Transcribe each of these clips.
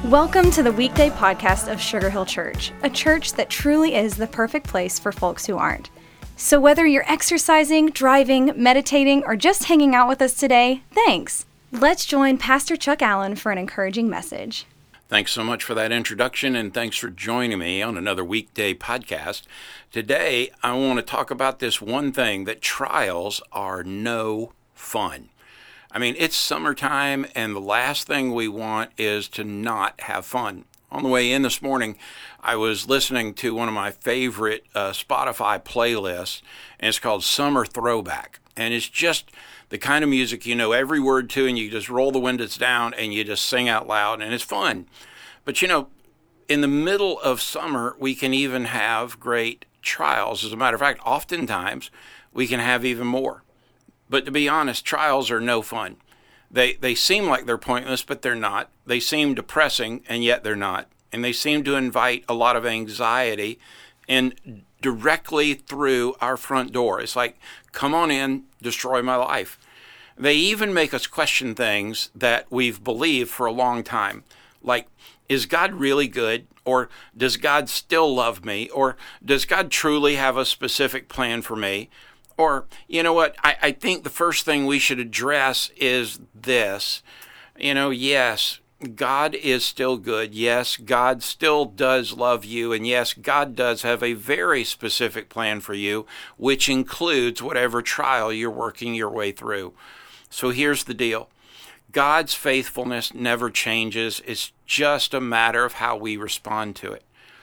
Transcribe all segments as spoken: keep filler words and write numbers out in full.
Welcome to the weekday podcast of Sugar Hill Church, a church that truly is the perfect place for folks who aren't. So whether you're exercising, driving, meditating, or just hanging out with us today, thanks. Let's join Pastor Chuck Allen for an encouraging message. Thanks so much for that introduction, and thanks for joining me on another weekday podcast. Today, I want to talk about this one thing, that trials are no fun. I mean, it's summertime, and the last thing we want is to not have fun. On the way in this morning, I was listening to one of my favorite uh, Spotify playlists, and it's called Summer Throwback. And it's just the kind of music you know every word to, and you just roll the windows down and you just sing out loud, and it's fun. But you know, in the middle of summer, we can even have great trials. As a matter of fact, oftentimes we can have even more. But to be honest, trials are no fun. They they seem like they're pointless, but they're not. They seem depressing, and yet they're not. And they seem to invite a lot of anxiety and directly through our front door. It's like, come on in, destroy my life. They even make us question things that we've believed for a long time. Like, is God really good? Or does God still love me? Or does God truly have a specific plan for me? Or, you know what, I, I think the first thing we should address is this. You know, yes, God is still good. Yes, God still does love you. And yes, God does have a very specific plan for you, which includes whatever trial you're working your way through. So here's the deal. God's faithfulness never changes. It's just a matter of how we respond to it.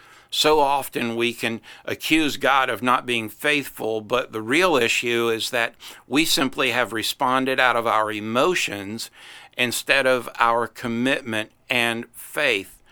So often we can accuse God of not being faithful, but the real issue is that we simply have responded out of our emotions instead of our commitment and faith.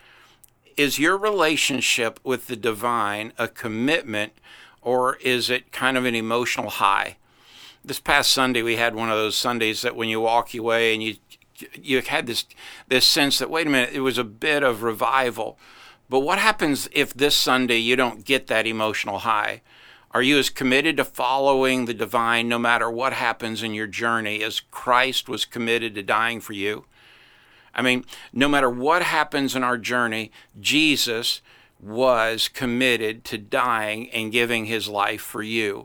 Is your relationship with the divine a commitment, or is it kind of an emotional high? This past Sunday, we had one of those Sundays that when you walk away and you you had this this sense that, wait a minute, it was a bit of revival. But what happens if this Sunday you don't get that emotional high? Are you as committed to following the divine no matter what happens in your journey as Christ was committed to dying for you? I mean, no matter what happens in our journey, Jesus was committed to dying and giving his life for you.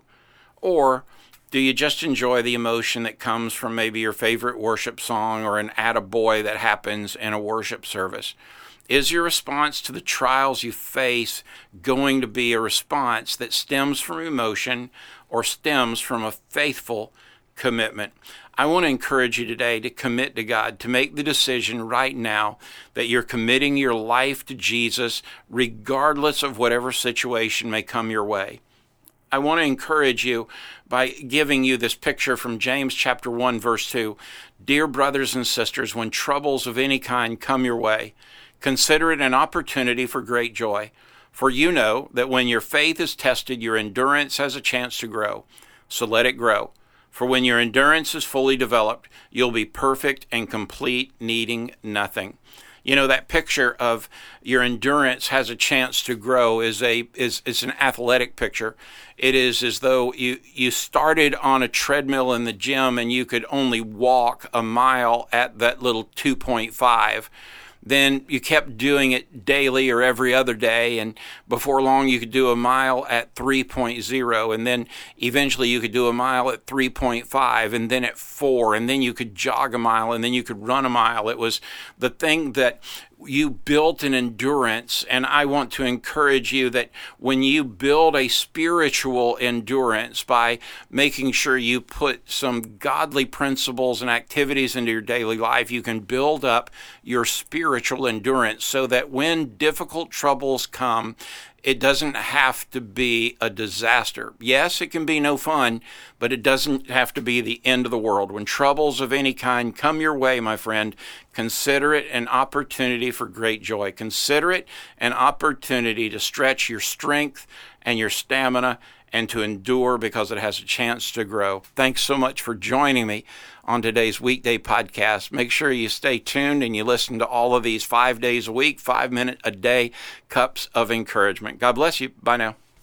Or do you just enjoy the emotion that comes from maybe your favorite worship song or an attaboy that happens in a worship service? Is your response to the trials you face going to be a response that stems from emotion or stems from a faithful commitment? I want to encourage you today to commit to God, to make the decision right now that you're committing your life to Jesus regardless of whatever situation may come your way. I want to encourage you by giving you this picture from James chapter one, verse two. Dear brothers and sisters, when troubles of any kind come your way, consider it an opportunity for great joy, for you know that when your faith is tested, your endurance has a chance to grow. So let it grow. For when your endurance is fully developed, you'll be perfect and complete, needing nothing. You know, that picture of your endurance has a chance to grow is a is is an athletic picture. It is as though you, you started on a treadmill in the gym and you could only walk a mile at that little two point five. Then you kept doing it daily or every other day, and before long you could do a mile at three point oh, and then eventually you could do a mile at three point five, and then at four, and then you could jog a mile, and then you could run a mile. It was the thing that you built an endurance, and I want to encourage you that when you build a spiritual endurance by making sure you put some godly principles and activities into your daily life, you can build up your spiritual endurance so that when difficult troubles come, it doesn't have to be a disaster. Yes, it can be no fun, but it doesn't have to be the end of the world. When troubles of any kind come your way, my friend, consider it an opportunity for great joy. Consider it an opportunity to stretch your strength and your stamina and to endure because it has a chance to grow. Thanks so much for joining me on today's weekday podcast. Make sure you stay tuned and you listen to all of these five days a week, five minute a day cups of encouragement. God bless you. Bye now.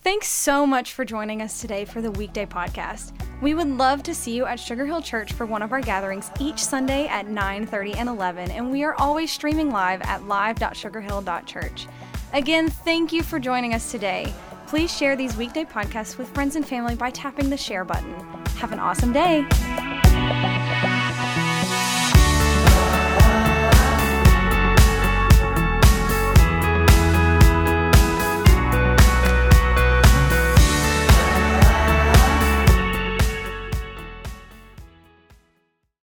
Thanks so much for joining us today for the Weekday Podcast. We would love to see you at Sugar Hill Church for one of our gatherings each Sunday at nine thirty and eleven, and we are always streaming live at live dot sugar hill dot church. Again, thank you for joining us today. Please share these weekday podcasts with friends and family by tapping the share button. Have an awesome day.